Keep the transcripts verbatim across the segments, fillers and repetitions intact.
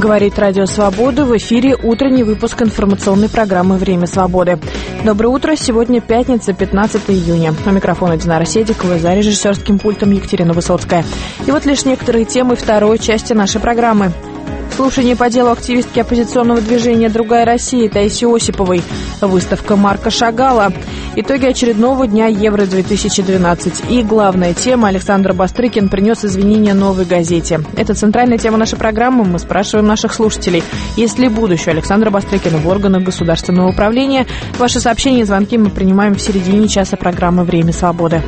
Говорит Радио Свобода. В эфире утренний выпуск информационной программы «Время свободы». Доброе утро. Сегодня пятница, пятнадцатое июня. У микрофона Динара Седикова, за режиссерским пультом Екатерина Высоцкая. И вот лишь некоторые темы второй части нашей программы. Слушание по делу активистки оппозиционного движения «Другая Россия» Таисии Осиповой. Выставка Марка Шагала. Итоги очередного дня Евро-две тысячи двенадцать. И главная тема. Александр Бастрыкин принес извинения «Новой газете». Это центральная тема нашей программы. Мы спрашиваем наших слушателей, есть ли будущее Александра Бастрыкина в органах государственного управления. Ваши сообщения и звонки мы принимаем в середине часа программы «Время свободы».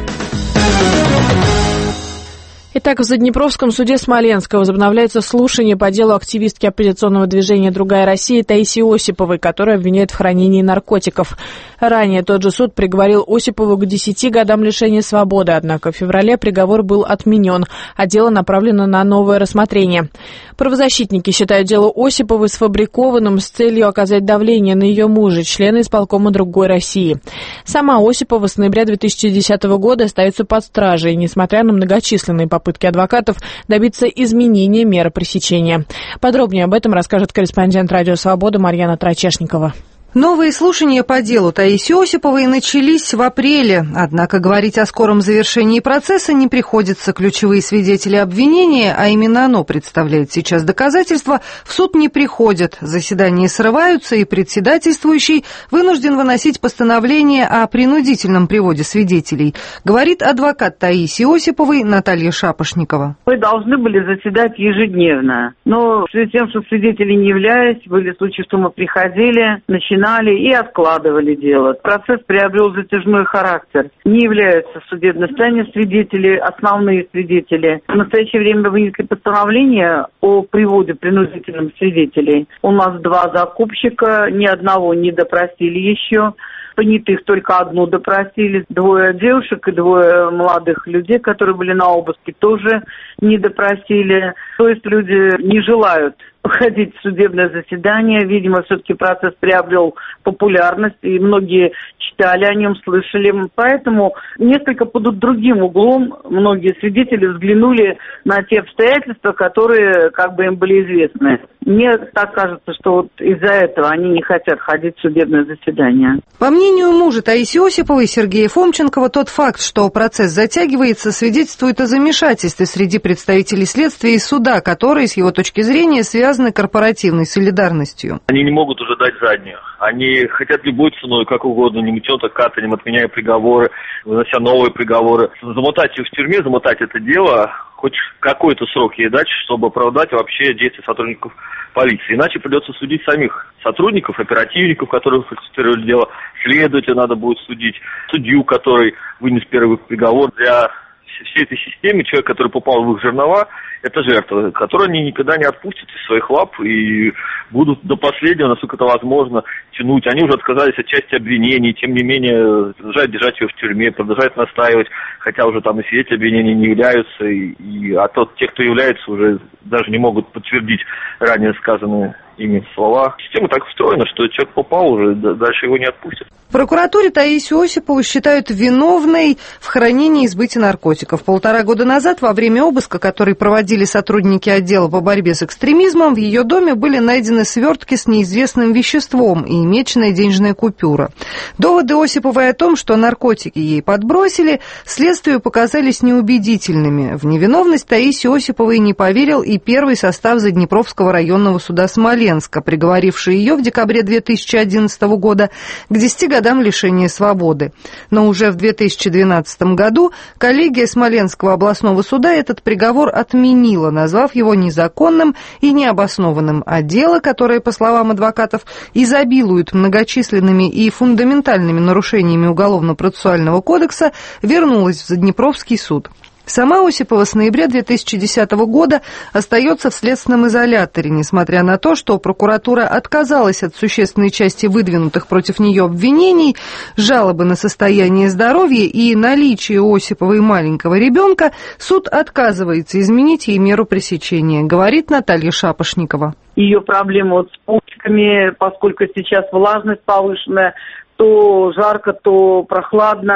Итак, в Заднепровском суде Смоленска возобновляется слушание по делу активистки оппозиционного движения «Другая Россия» Таисии Осиповой, которую обвиняют в хранении наркотиков. Ранее тот же суд приговорил Осипову к десяти годам лишения свободы, однако в феврале приговор был отменен, а дело направлено на новое рассмотрение. Правозащитники считают дело Осиповой сфабрикованным с целью оказать давление на ее мужа, члена исполкома «Другой России». Сама Осипова с ноября две тысячи десятого года остается под стражей, несмотря на многочисленные попытки попытки адвокатов добиться изменения меры пресечения. Подробнее об этом расскажет корреспондент Радио Свобода Марьяна Трачешникова. Новые слушания по делу Таисии Осиповой начались в апреле, однако говорить о скором завершении процесса не приходится. Ключевые свидетели обвинения, а именно оно представляет сейчас доказательства, в суд не приходят. Заседания срываются, и председательствующий вынужден выносить постановление о принудительном приводе свидетелей, говорит адвокат Таисии Осиповой Наталья Шапошникова. Мы должны были заседать ежедневно, но в связи с тем, что свидетели не являлись, были случаи, что мы приходили, начинали и откладывали дело. Процесс приобрел затяжной характер. Не являются в судебном состоянии свидетели, основные свидетели. В настоящее время вынесли постановление о приводе принудительных свидетелей. У нас два закупщика, ни одного не допросили еще. Понятых только одну допросили. Двое девушек и двое молодых людей, которые были на обыске, тоже не допросили. То есть люди не желают ходить в судебное заседание. Видимо, все-таки процесс приобрел популярность, и многие читали о нем, слышали. Поэтому несколько под другим углом многие свидетели взглянули на те обстоятельства, которые как бы им были известны. Мне так кажется, что вот из-за этого они не хотят ходить в судебное заседание. По мнению мужа Таисии Осиповой Сергея Фомченкова, тот факт, что процесс затягивается, свидетельствует о замешательстве среди представителей следствия и суда, которые, с его точки зрения, связаны корпоративной солидарностью. Они не могут уже дать заднюю. Они хотят любой ценой, как угодно, не метем катанем, отменяя приговоры, вынося новые приговоры. Замотать ее в тюрьме, замотать это дело, хоть какой-то срок ей дать, чтобы оправдать вообще действия сотрудников полиции. Иначе придется судить самих сотрудников, оперативников, которые фальсифицировали дело. Следователя надо будет судить, судью, который вынес первый приговор. Для всей этой системы человек, который попал в их жернова, это жертва, которую они никогда не отпустят из своих лап и будут до последнего, насколько это возможно, тянуть. Они уже отказались от части обвинений, тем не менее продолжают держать ее в тюрьме, продолжают настаивать, хотя уже там и свидетели обвинений не являются, и, и, а тот, те, кто является, уже даже не могут подтвердить ранее сказанные ими слова. Система так устроена, что человек попал уже, дальше его не отпустят. В прокуратуре Таисию Осипову считают виновной в хранении и сбытии наркотиков. Полтора года назад, во время обыска, который проводили сотрудники отдела по борьбе с экстремизмом, в ее доме были найдены свертки с неизвестным веществом и меченая денежная купюра. Доводы Осиповой о том, что наркотики ей подбросили, следствию показались неубедительными. В невиновность Таисии Осиповой не поверил и первый состав Заднепровского районного суда Смоленска, приговоривший ее в декабре две тысячи одиннадцатого года к десяти годам лишения свободы. Но уже в две тысячи двенадцатом году коллегия Смоленского областного суда этот приговор отменила, назвав его незаконным и необоснованным, а дело, которое, по словам адвокатов, изобилует многочисленными и фундаментальными нарушениями Уголовно-процессуального кодекса, вернулось в Заднепровский суд. Сама Осипова с ноября две тысячи десятого года остается в следственном изоляторе, несмотря на то, что прокуратура отказалась от существенной части выдвинутых против нее обвинений, жалобы на состояние здоровья и наличие у Осиповой маленького ребенка, суд отказывается изменить ей меру пресечения, говорит Наталья Шапошникова. Ее проблемы вот с почками, поскольку сейчас влажность повышенная, то жарко, то прохладно.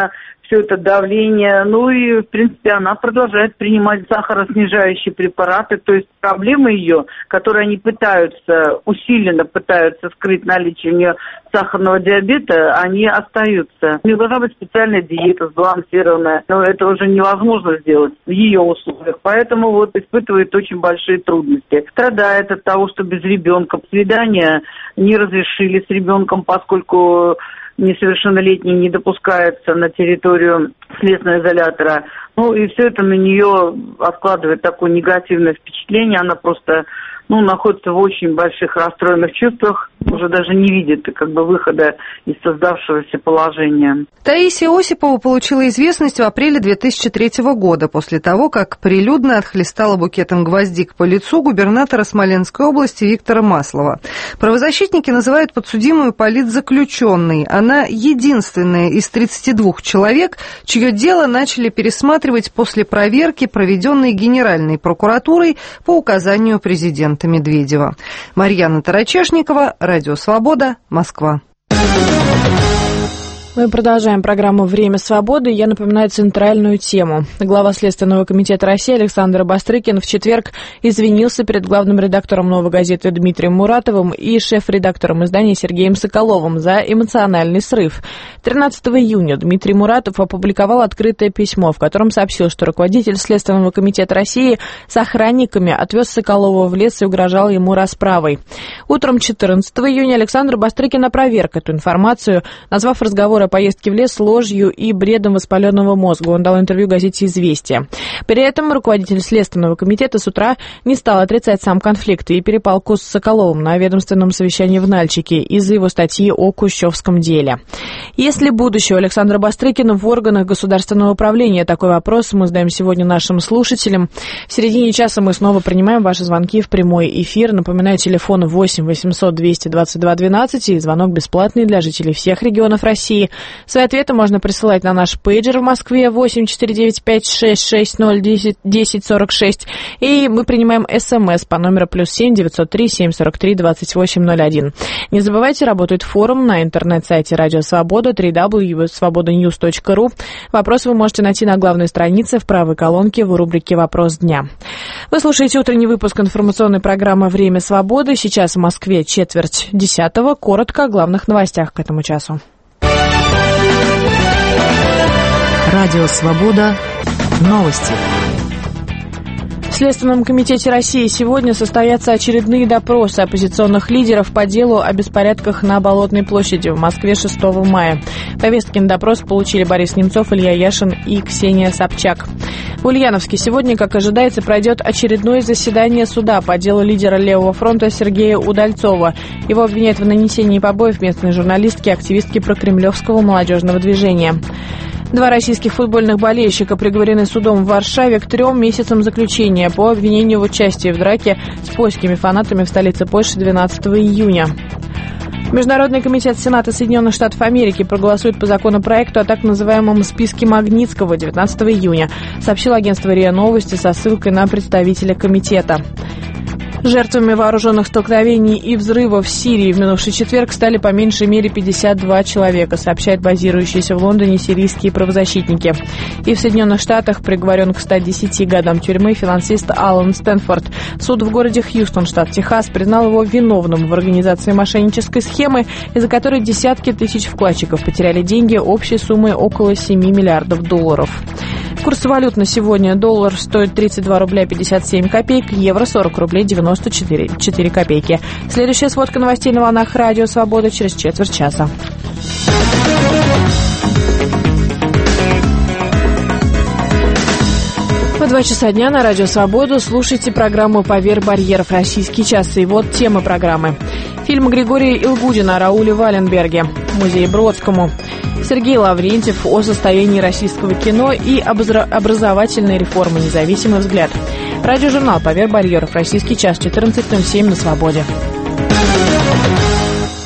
все это давление. Ну и, в принципе, она продолжает принимать сахароснижающие препараты. То есть проблемы ее, которые они пытаются, усиленно пытаются скрыть наличие у нее сахарного диабета, они остаются. У нее должна быть специальная диета, сбалансированная. Но это уже невозможно сделать в ее условиях. Поэтому вот испытывает очень большие трудности. Страдает от того, что без ребенка. Свидания не разрешили с ребенком, поскольку несовершеннолетний не допускается на территорию следственного изолятора. Ну и все это на нее откладывает такое негативное впечатление. Она просто ну, находится в очень больших расстроенных чувствах, уже даже не видит как бы выхода из создавшегося положения. Таисия Осипова получила известность в апреле две тысячи третьего года, после того, как прилюдно отхлестала букетом гвоздик по лицу губернатора Смоленской области Виктора Маслова. Правозащитники называют подсудимую политзаключенной. Она единственная из тридцати двух человек, чье дело начали пересматривать после проверки, проведенной Генеральной прокуратурой по указанию президента Медведева. Марьяна Тарачешникова, Радио Свобода, Москва. Мы продолжаем программу «Время свободы». Я напоминаю центральную тему. Глава Следственного комитета России Александр Бастрыкин в четверг извинился перед главным редактором «Новой газеты» Дмитрием Муратовым и шеф-редактором издания Сергеем Соколовым за эмоциональный срыв. тринадцатого июня Дмитрий Муратов опубликовал открытое письмо, в котором сообщил, что руководитель Следственного комитета России с охранниками отвез Соколова в лес и угрожал ему расправой. Утром четырнадцатого июня Александр Бастрыкин опроверг эту информацию, назвав разговор о поездке в лес ложью и бредом воспаленного мозга. Он дал интервью газете «Известия». При этом руководитель Следственного комитета с утра не стал отрицать сам конфликт и перепалку с Соколовым на ведомственном совещании в Нальчике из-за его статьи о Кущевском деле. Есть ли будущее у Александра Бастрыкина в органах государственного управления? Такой вопрос мы задаем сегодня нашим слушателям. В середине часа мы снова принимаем ваши звонки в прямой эфир. Напоминаю, телефон восемь восемьсот двести двадцать два двенадцать и звонок бесплатный для жителей всех регионов России. Свои ответы можно присылать на наш пейджер в Москве восемь четыре девять пять шесть шесть ноль десять десять сорок шесть. И мы принимаем СМС по номеру плюс семь девятьсот три семь сорок три двадцать восемь ноль один. Не забывайте, работает форум на интернет-сайте Радио Свобода дабл ю дабл ю дабл ю точка свобода ньюс точка ру. Вопрос вы можете найти на главной странице в правой колонке в рубрике «Вопрос дня». Вы слушаете утренний выпуск информационной программы «Время свободы». Сейчас в Москве четверть десятого. Коротко о главных новостях к этому часу. Радио Свобода. Новости. В Следственном комитете России сегодня состоятся очередные допросы оппозиционных лидеров по делу о беспорядках на Болотной площади в Москве шестого мая. Повестки на допрос получили Борис Немцов, Илья Яшин и Ксения Собчак. В Ульяновске сегодня, как ожидается, пройдет очередное заседание суда по делу лидера Левого фронта Сергея Удальцова. Его обвиняют в нанесении побоев местной журналистки и активистки прокремлевского молодежного движения. Два российских футбольных болельщика приговорены судом в Варшаве к трем месяцам заключения по обвинению в участии в драке с польскими фанатами в столице Польши двенадцатого июня. Международный комитет Сената Соединенных Штатов Америки проголосует по законопроекту о так называемом списке Магнитского девятнадцатого июня, сообщило агентство РИА Новости со ссылкой на представителя комитета. Жертвами вооруженных столкновений и взрывов в Сирии в минувший четверг стали по меньшей мере пятьдесят два человека, сообщают базирующиеся в Лондоне сирийские правозащитники. И в Соединенных Штатах приговорен к ста десяти годам тюрьмы финансист Алан Стэнфорд. Суд в городе Хьюстон, штат Техас, признал его виновным в организации мошеннической схемы, из-за которой десятки тысяч вкладчиков потеряли деньги общей суммой около семи миллиардов долларов. Курс валют на сегодня: доллар стоит тридцать два рубля пятьдесят семь копеек, евро сорок рублей девяносто четыре копейки. Следующая сводка новостей на волнах Радио Свобода через четверть часа. В два часа дня на Радио Свободу слушайте программу «Поверх барьеров. Российский час». И вот темы программы. Фильм Григория Илгудина о Рауле Валенберге, музей Бродскому. Сергей Лаврентьев о состоянии российского кино и образовательной реформы «Независимый взгляд». Радиожурнал «Поверх барьеров. Российский час», четырнадцать ноль семь на Свободе.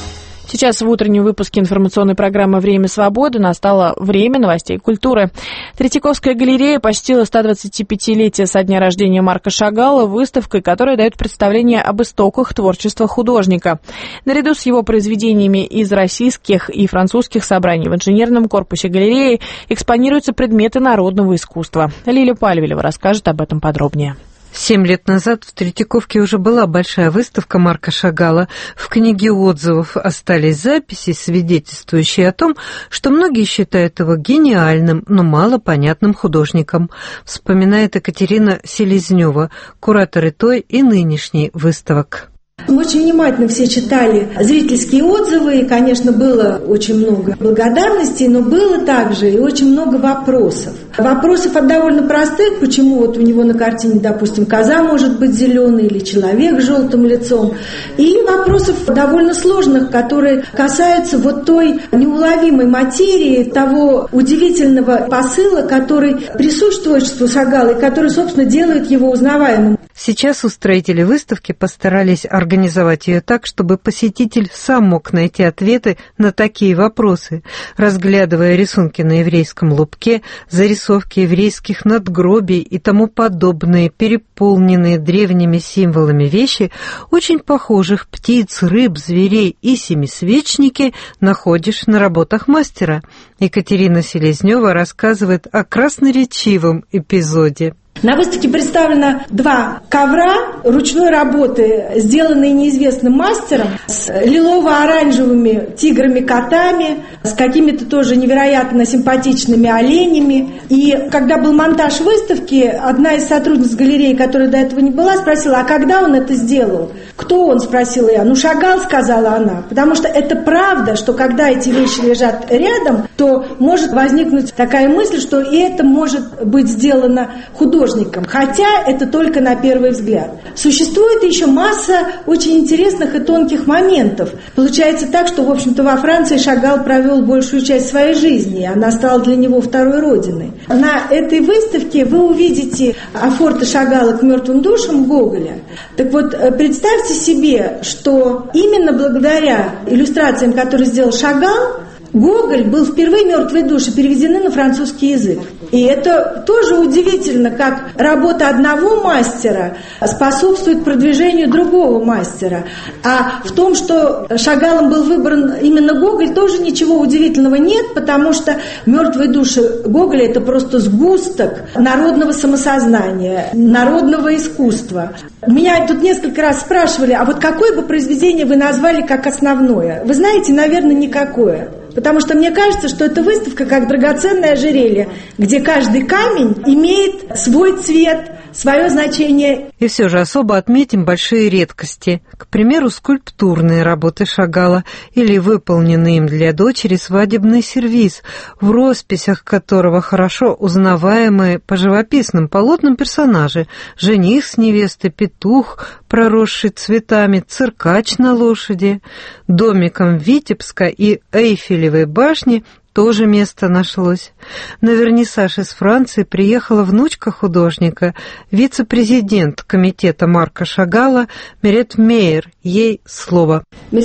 Сейчас в утреннем выпуске информационной программы «Время свободы» настало время новостей культуры. Третьяковская галерея почтила сто двадцатипятилетие со дня рождения Марка Шагала выставкой, которая дает представление об истоках творчества художника. Наряду с его произведениями из российских и французских собраний в инженерном корпусе галереи экспонируются предметы народного искусства. Лиля Пальвелева расскажет об этом подробнее. Семь лет назад в Третьяковке уже была большая выставка Марка Шагала. В книге отзывов остались записи, свидетельствующие о том, что многие считают его гениальным, но малопонятным художником, вспоминает Екатерина Селезнева, куратор и той, и нынешней выставок. Мы очень внимательно все читали зрительские отзывы, и, конечно, было очень много благодарностей, но было также и очень много вопросов. Вопросов от довольно простых, почему вот у него на картине, допустим, коза может быть зеленой или человек с желтым лицом, и вопросов довольно сложных, которые касаются вот той неуловимой материи, того удивительного посыла, который присущ творчеству Шагала и который, собственно, делает его узнаваемым. Сейчас устроители выставки постарались организовать ее так, чтобы посетитель сам мог найти ответы на такие вопросы. Разглядывая рисунки на еврейском лубке, зарисовки еврейских надгробий и тому подобные, переполненные древними символами вещи, очень похожих птиц, рыб, зверей и семисвечники находишь на работах мастера. Екатерина Селезнева рассказывает о красноречивом эпизоде. На выставке представлено два ковра ручной работы, сделанные неизвестным мастером, с лилово-оранжевыми тиграми-котами, с какими-то тоже невероятно симпатичными оленями. И когда был монтаж выставки, одна из сотрудниц галереи, которая до этого не была, спросила, а когда он это сделал? Кто он, спросила я. Ну, Шагал, сказала она, потому что это правда, что когда эти вещи лежат рядом, то может возникнуть такая мысль, что и это может быть сделано художником. Хотя это только на первый взгляд. Существует еще масса очень интересных и тонких моментов. Получается так, что, в общем-то, во Франции Шагал провел большую часть своей жизни. Она стала для него второй родиной. На этой выставке вы увидите афорты Шагала к мертвым душам Гоголя. Так вот, представьте себе, что именно благодаря иллюстрациям, которые сделал Шагал, Гоголь был впервые «Мертвые души» переведены на французский язык. И это тоже удивительно, как работа одного мастера способствует продвижению другого мастера. А в том, что Шагалом был выбран именно Гоголь, тоже ничего удивительного нет, потому что «Мертвые души» Гоголя – это просто сгусток народного самосознания, народного искусства. Меня тут несколько раз спрашивали, а вот какое бы произведение вы назвали как основное? Вы знаете, наверное, никакое. Потому что мне кажется, что эта выставка как драгоценное ожерелье, где каждый камень имеет свой цвет, свое значение. И все же особо отметим большие редкости. К примеру, скульптурные работы Шагала или выполненный им для дочери свадебный сервиз, в росписях которого хорошо узнаваемые по живописным полотнам персонажи: жених с невестой, петух, проросший цветами, циркач на лошади. Домиком Витебска и Эйфелевой башни тоже место нашлось. На вернисаж из Франции приехала внучка художника, вице-президент комитета Марка Шагала Мерет Мейер. Ей слово. На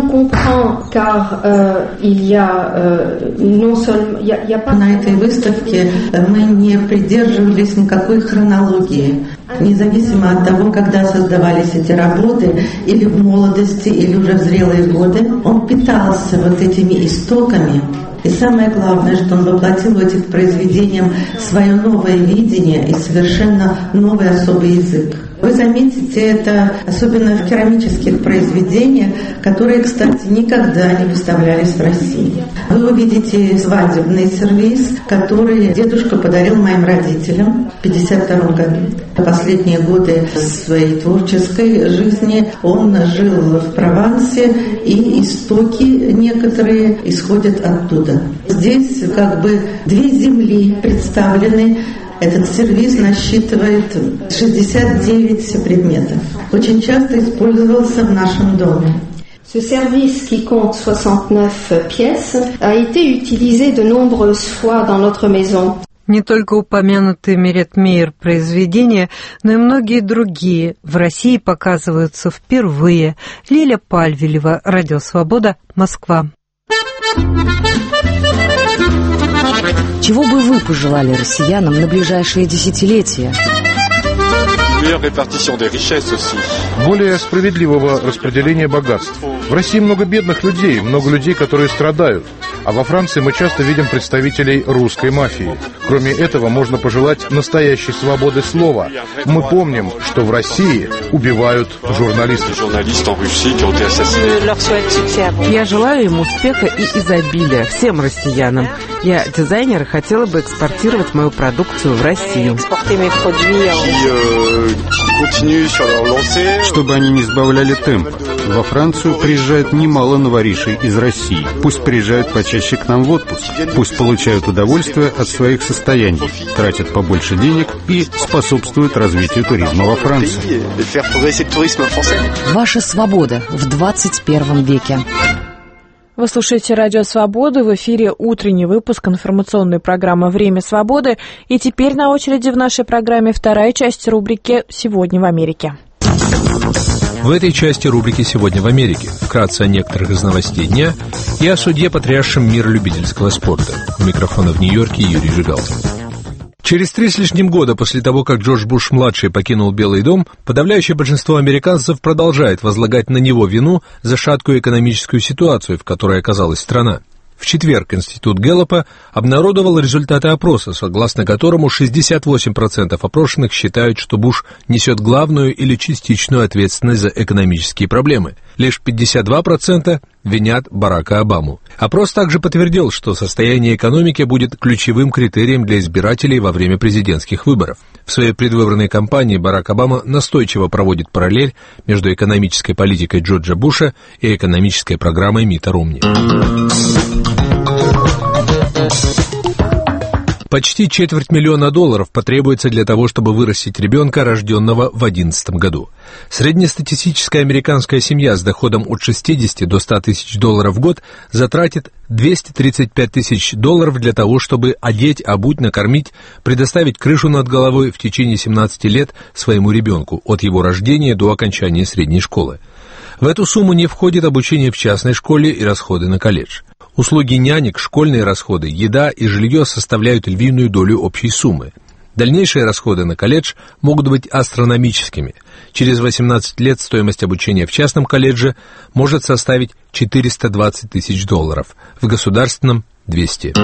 этой выставке мы не придерживались никакой хронологии. Независимо от того, когда создавались эти работы, или в молодости, или уже в зрелые годы, он питался вот этими истоками. И самое главное, что он воплотил в этих произведениях свое новое видение и совершенно новый особый язык. Вы заметите это особенно в керамических произведениях, которые, кстати, никогда не выставлялись в России. Вы увидите свадебный сервиз, который дедушка подарил моим родителям в пятьдесят втором году. В последние годы своей творческой жизни он жил в Провансе, и истоки некоторые исходят оттуда. Здесь как бы две земли представлены. Этот сервиз насчитывает шестьдесят девять предметов. Очень часто использовался в нашем доме. Ce service, qui compte soixante-neuf pièces, a été utilisé de nombreuses fois dans notre maison. Не только упомянутые Мерет Мейер произведения, но и многие другие в России показываются впервые. Лиля Пальвелева, Радио Свобода, Москва. Чего бы вы пожелали россиянам на ближайшие десятилетия? Более справедливого распределения богатств. В России много бедных людей, много людей, которые страдают. А во Франции мы часто видим представителей русской мафии. Кроме этого, можно пожелать настоящей свободы слова. Мы помним, что в России убивают журналистов. Я желаю им успеха и изобилия, всем россиянам. Я, дизайнер, и хотела бы экспортировать мою продукцию в Россию. Чтобы они не сбавляли темп. Во Францию приезжают немало новоришей из России. Пусть приезжают почаще к нам в отпуск. Пусть получают удовольствие от своих состояний, тратят побольше денег и способствуют развитию туризма во Франции. Ваша свобода в двадцать первом веке. Вы слушаете Радио Свобода, в эфире утренний выпуск информационной программы «Время свободы». И теперь на очереди в нашей программе вторая часть рубрики «Сегодня в Америке». В этой части рубрики «Сегодня в Америке» вкратце о некоторых из новостей дня и о суде, потрясшем мир любительского спорта. У микрофона в Нью-Йорке Юрий Жигалов. Через три с лишним года после того, как Джордж Буш-младший покинул Белый дом, подавляющее большинство американцев продолжает возлагать на него вину за шаткую экономическую ситуацию, в которой оказалась страна. В четверг Институт Гэллопа обнародовал результаты опроса, согласно которому шестьдесят восемь процентов опрошенных считают, что Буш несет главную или частичную ответственность за экономические проблемы. Лишь пятьдесят два процента винят Барака Обаму. Опрос также подтвердил, что состояние экономики будет ключевым критерием для избирателей во время президентских выборов. В своей предвыборной кампании Барак Обама настойчиво проводит параллель между экономической политикой Джорджа Буша и экономической программой Митта Ромни. Почти четверть миллиона долларов потребуется для того, чтобы вырастить ребенка, рожденного в две тысячи одиннадцатом году. Среднестатистическая американская семья с доходом от шестидесяти до ста тысяч долларов в год затратит двести тридцать пять тысяч долларов для того, чтобы одеть, обуть, накормить, предоставить крышу над головой в течение семнадцати лет своему ребенку, от его рождения до окончания средней школы. В эту сумму не входит обучение в частной школе и расходы на колледж. Услуги нянек, школьные расходы, еда и жилье составляют львиную долю общей суммы. Дальнейшие расходы на колледж могут быть астрономическими. Через восемнадцать лет стоимость обучения в частном колледже может составить четыреста двадцать тысяч долларов, в государственном – двести.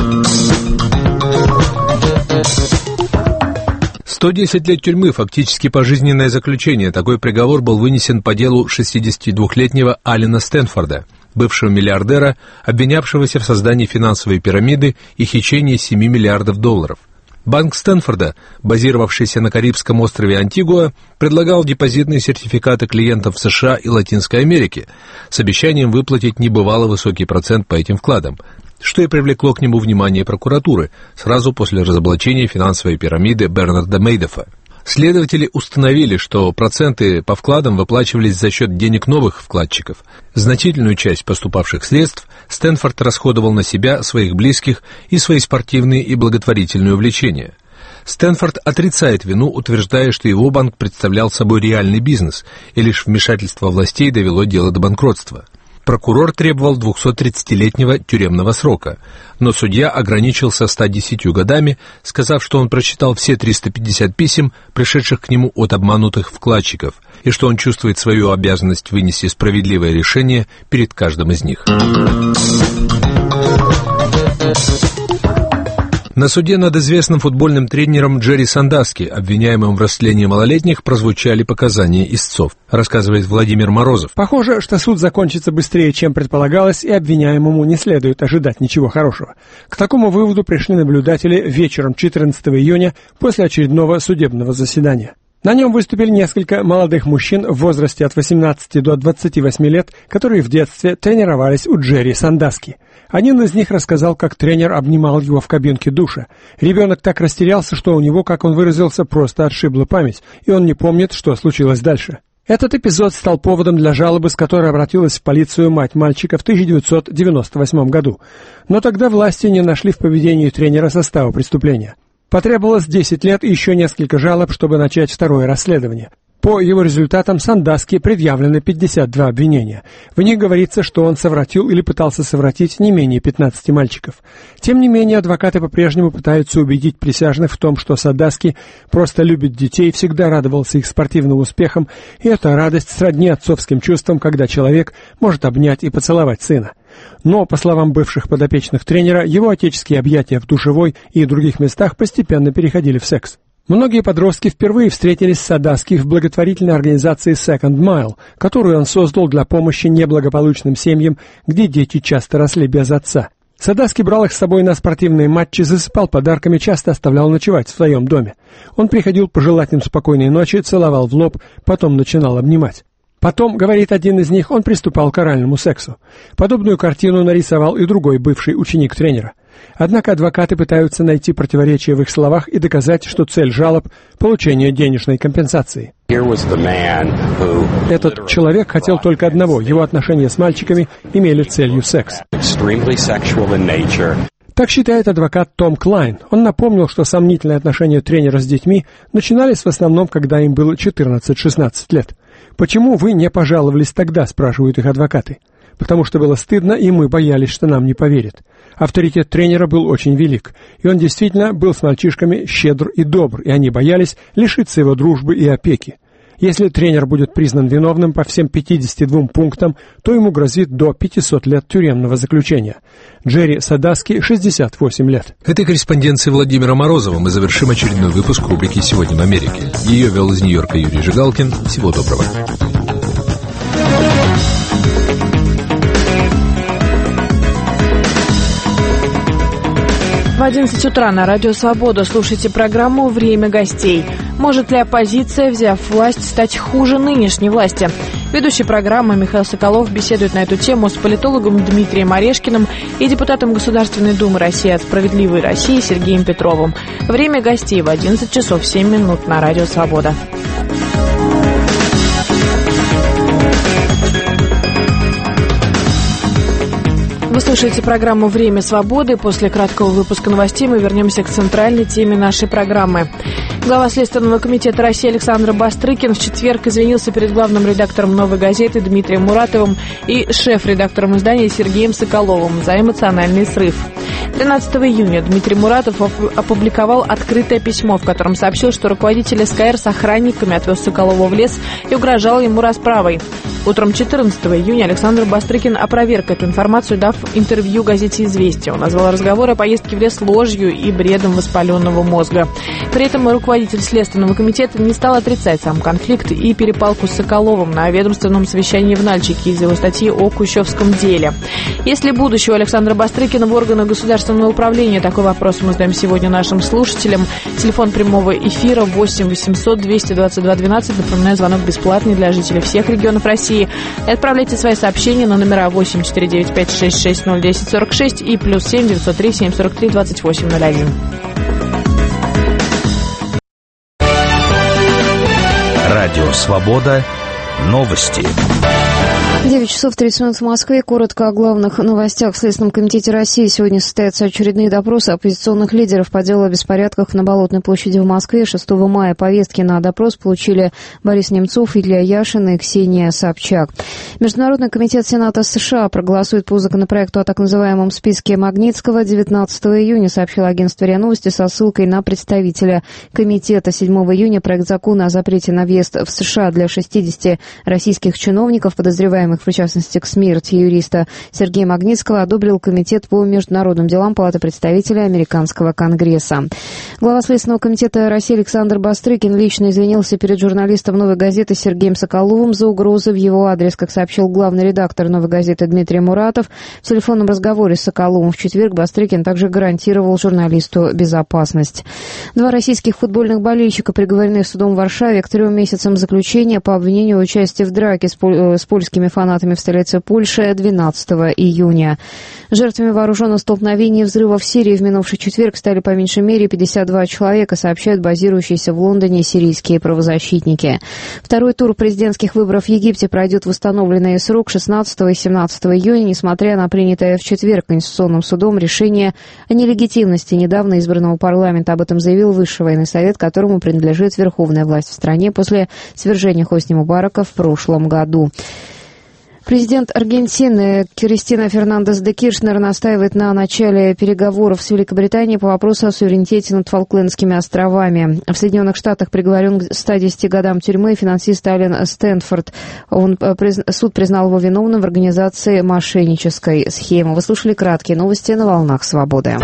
сто десять лет тюрьмы, фактически пожизненное заключение. Такой приговор был вынесен по делу шестидесятидвухлетнего Алена Стэнфорда, бывшего миллиардера, обвинявшегося в создании финансовой пирамиды и хищении семи миллиардов долларов. Банк Стэнфорда, базировавшийся на Карибском острове Антигуа, предлагал депозитные сертификаты клиентам в США и Латинской Америке с обещанием выплатить небывало высокий процент по этим вкладам, что и привлекло к нему внимание прокуратуры сразу после разоблачения финансовой пирамиды Бернарда Мейдоффа. Следователи установили, что проценты по вкладам выплачивались за счет денег новых вкладчиков. Значительную часть поступавших средств Стэнфорд расходовал на себя, своих близких и свои спортивные и благотворительные увлечения. Стэнфорд отрицает вину, утверждая, что его банк представлял собой реальный бизнес, и лишь вмешательство властей довело дело до банкротства. Прокурор требовал двухсоттридцатилетнего тюремного срока, но судья ограничился ста десятью годами, сказав, что он прочитал все триста пятьдесят писем, пришедших к нему от обманутых вкладчиков, и что он чувствует свою обязанность вынести справедливое решение перед каждым из них. На суде над известным футбольным тренером Джерри Сандаски, обвиняемым в растлении малолетних, прозвучали показания истцов, рассказывает Владимир Морозов. Похоже, что суд закончится быстрее, чем предполагалось, и обвиняемому не следует ожидать ничего хорошего. К такому выводу пришли наблюдатели вечером четырнадцатого июня после очередного судебного заседания. На нем выступили несколько молодых мужчин в возрасте от восемнадцати до двадцати восьми лет, которые в детстве тренировались у Джерри Сандаски. Один из них рассказал, как тренер обнимал его в кабинке душа. Ребенок так растерялся, что у него, как он выразился, просто отшибла память, и он не помнит, что случилось дальше. Этот эпизод стал поводом для жалобы, с которой обратилась в полицию мать мальчика в тысяча девятьсот девяносто восьмом году. Но тогда власти не нашли в поведении тренера состава преступления. Потребовалось десять лет и еще несколько жалоб, чтобы начать второе расследование. По его результатам Сандаски предъявлены пятьдесят два обвинения. В них говорится, что он совратил или пытался совратить не менее пятнадцати мальчиков. Тем не менее, адвокаты по-прежнему пытаются убедить присяжных в том, что Сандаски просто любит детей, всегда радовался их спортивным успехам, и эта радость сродни отцовским чувствам, когда человек может обнять и поцеловать сына. Но, по словам бывших подопечных тренера, его отеческие объятия в душевой и других местах постепенно переходили в секс. Многие подростки впервые встретились с Сандаски в благотворительной организации Second Mile, которую он создал для помощи неблагополучным семьям, где дети часто росли без отца. Сандаски брал их с собой на спортивные матчи, засыпал подарками, часто оставлял ночевать в своем доме. Он приходил пожелать им спокойной ночи, целовал в лоб, потом начинал обнимать. Потом, говорит один из них, он приступал к оральному сексу. Подобную картину нарисовал и другой бывший ученик тренера. Однако адвокаты пытаются найти противоречия в их словах и доказать, что цель жалоб – получение денежной компенсации. Этот человек хотел только одного – его отношения с мальчиками имели целью секс. Так считает адвокат Том Клайн. Он напомнил, что сомнительные отношения тренера с детьми начинались в основном, когда им было четырнадцать-шестнадцать лет. «Почему вы не пожаловались тогда?» – спрашивают их адвокаты. «Потому что было стыдно, и мы боялись, что нам не поверят». Авторитет тренера был очень велик, и он действительно был с мальчишками щедр и добр, и они боялись лишиться его дружбы и опеки. Если тренер будет признан виновным по всем пятидесяти двум пунктам, то ему грозит до пятисот лет тюремного заключения. Джерри Сандаски, шестьдесят восемь лет. Этой корреспонденцией Владимира Морозова мы завершим очередной выпуск рубрики «Сегодня в Америке». Ее вел из Нью-Йорка Юрий Жигалкин. Всего доброго. В одиннадцать утра на Радио Свобода слушайте программу «Время гостей». Может ли оппозиция, взяв власть, стать хуже нынешней власти? Ведущий программы Михаил Соколов беседует на эту тему с политологом Дмитрием Орешкиным и депутатом Государственной Думы России от «Справедливой России» Сергеем Петровым. Время гостей в одиннадцать часов семь минут на Радио Свобода. Вы слушаете программу «Время свободы». После краткого выпуска новостей мы вернемся к центральной теме нашей программы. Глава Следственного комитета России Александр Бастрыкин в четверг извинился перед главным редактором «Новой газеты» Дмитрием Муратовым и шеф-редактором издания Сергеем Соколовым за эмоциональный срыв. тринадцатого июня Дмитрий Муратов опубликовал открытое письмо, в котором сообщил, что руководитель СКР с охранниками отвез Соколова в лес и угрожал ему расправой. Утром четырнадцатого июня Александр Бастрыкин опроверг эту информацию, дав интервью газете «Известия». Он назвал разговор о поездке в лес ложью и бредом воспаленного мозга. При этом руководитель Следственного комитета не стал отрицать сам конфликт и перепалку с Соколовым на ведомственном совещании в Нальчике из его статьи о Кущевском деле. Есть ли будущее у Александра Бастрыкина в органах государственного управления? Такой вопрос мы задаем сегодня нашим слушателям. Телефон прямого эфира восемь восемьсот двести двадцать два двенадцать. Напоминаю, звонок бесплатный для жителей всех регионов России. И отправляйте свои сообщения на номера восемь четыре девять пять шесть шесть ноль десять сорок шесть и плюс семь девятьсот три семь сорок три двадцать восемь ноль один. Радио «Свобода». Новости. девять часов тридцать минут в Москве. Коротко о главных новостях. В Следственном комитете России сегодня состоятся очередные допросы оппозиционных лидеров по делу о беспорядках на Болотной площади в Москве. шестого мая повестки на допрос получили Борис Немцов, Илья Яшин и Ксения Собчак. Международный комитет Сената США проголосует по законопроекту о так называемом списке Магнитского. девятнадцатого июня сообщило агентство РИА Новости со ссылкой на представителя комитета. седьмого июня проект закона о запрете на въезд в США для шестидесяти российских чиновников, подозреваемых в причастности к смерти юриста Сергея Магнитского, одобрил Комитет по международным делам Палаты представителей Американского Конгресса. Глава Следственного комитета России Александр Бастрыкин лично извинился перед журналистом «Новой газеты» Сергеем Соколовым за угрозы в его адрес. Как сообщил главный редактор «Новой газеты» Дмитрий Муратов, в телефонном разговоре с Соколовым в четверг Бастрыкин также гарантировал журналисту безопасность. Два российских футбольных болельщика приговорены судом в Варшаве к трем месяцам заключения по обвинению в участии в драке с, поль- с польскими фанатами в столице Польши двенадцатого июня. Жертвами вооруженных столкновений и взрывов в Сирии в минувший четверг стали по меньшей мере пятьдесят два человека, сообщают базирующиеся в Лондоне сирийские правозащитники. Второй тур президентских выборов в Египте пройдет в установленный срок шестнадцатого и семнадцатого июня, несмотря на принятое в четверг Конституционным судом решение о нелегитимности недавно избранного парламента. Об этом заявил Высший военный совет, которому принадлежит верховная власть в стране после свержения Хосни Мубарака в прошлом году. Президент Аргентины Кристина Фернандес де Киршнер настаивает на начале переговоров с Великобританией по вопросу о суверенитете над Фолклендскими островами. В Соединенных Штатах приговорен к ста десяти годам тюрьмы финансист Ален Стэнфорд. Он, суд признал его виновным в организации мошеннической схемы. Вы слушали краткие новости на «Волнах Свободы».